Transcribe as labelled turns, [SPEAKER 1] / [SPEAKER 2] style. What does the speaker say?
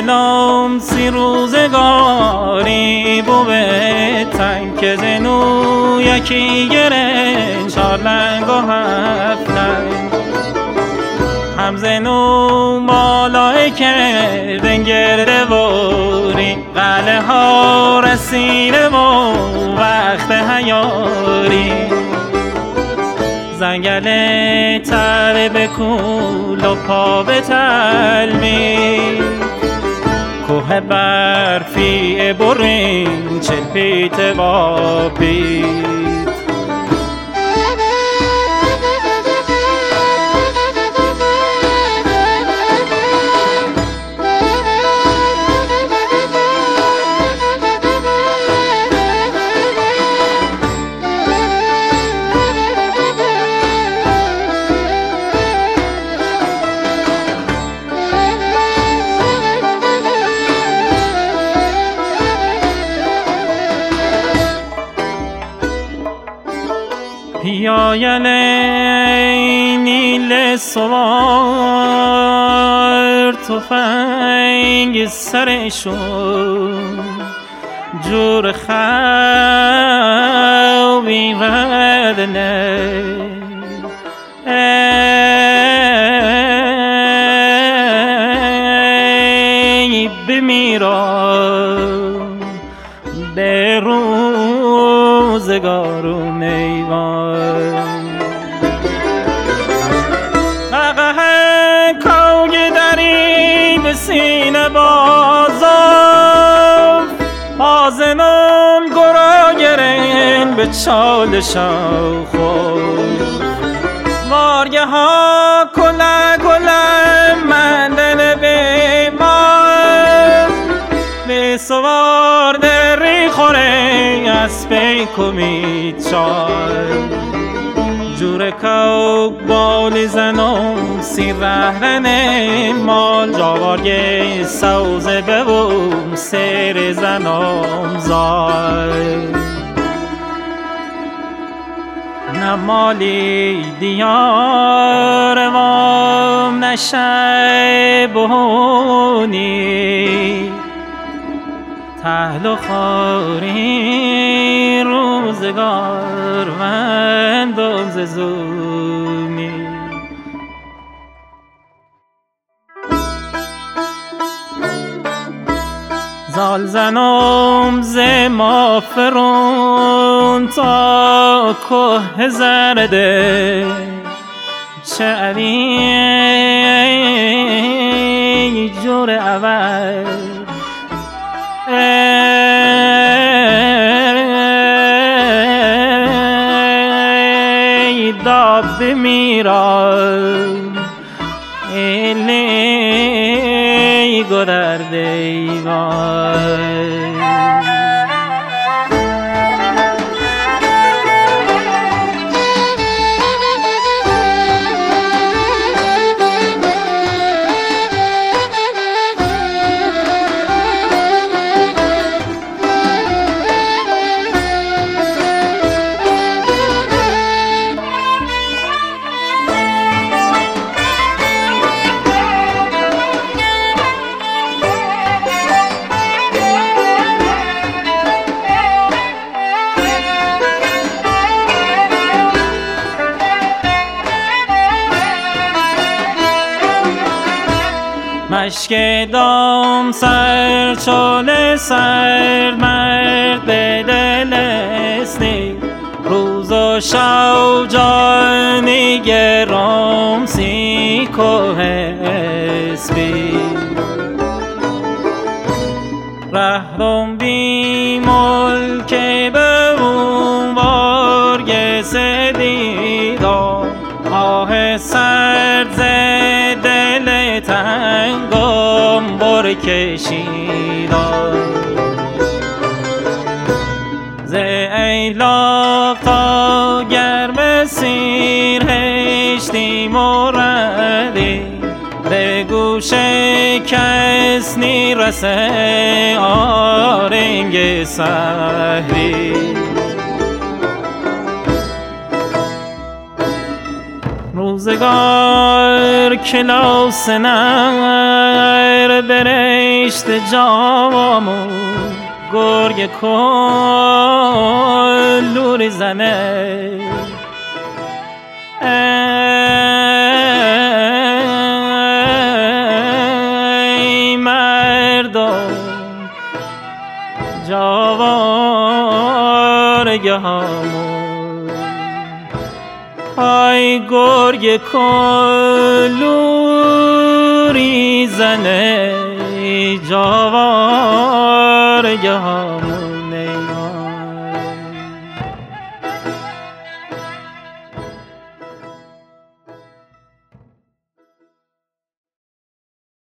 [SPEAKER 1] دلم سی روزگاری بوه تنگ که زنو یکی گرن چار لنگ و هفت لنگ هم زنو بالای کردن گرده بوری قله ها رسیده و وقت هیاری زنگل تر بکول و پا به تلمی کوه برفی برین چلپیت با پید پیایل نیل سوار تفنگ سرشون جور خوی ردنه ای بمیرم به روزگار و میوان سینه بازم آزنم گرا گرین به چالش خود وارگه ها کله کله مندن بیمان به سوار دری خوره از پی کمید شاد جور کوک بالی زنم سی رهرن مال جاوارگه سوزه ببوم سیر زنم زای نمالی دیار وام نشه بهونی تهل و خاری روزگار وندم ز زومی زال زنم ز مافرون تا که زرده چوی جور اول ای داب بمیرم ایلی گدر دیوان مشک دام سر چال سر مرد به دل اسنی روز و شو جانی گرام سی کوه اسبی رهدم بی ملک به اون بارگ سدیدان آه سرد ز دل تنگم بر کشیدان ز ایلاق تا گرم سیر هشتی موردی به گوش کس نیرسه آرنگ سحری روز روزگار کلاس نر برشت جامو گرگ کن لوری زنه ای مردم جوارگه همون ای گرگ کن لوری زنه جوار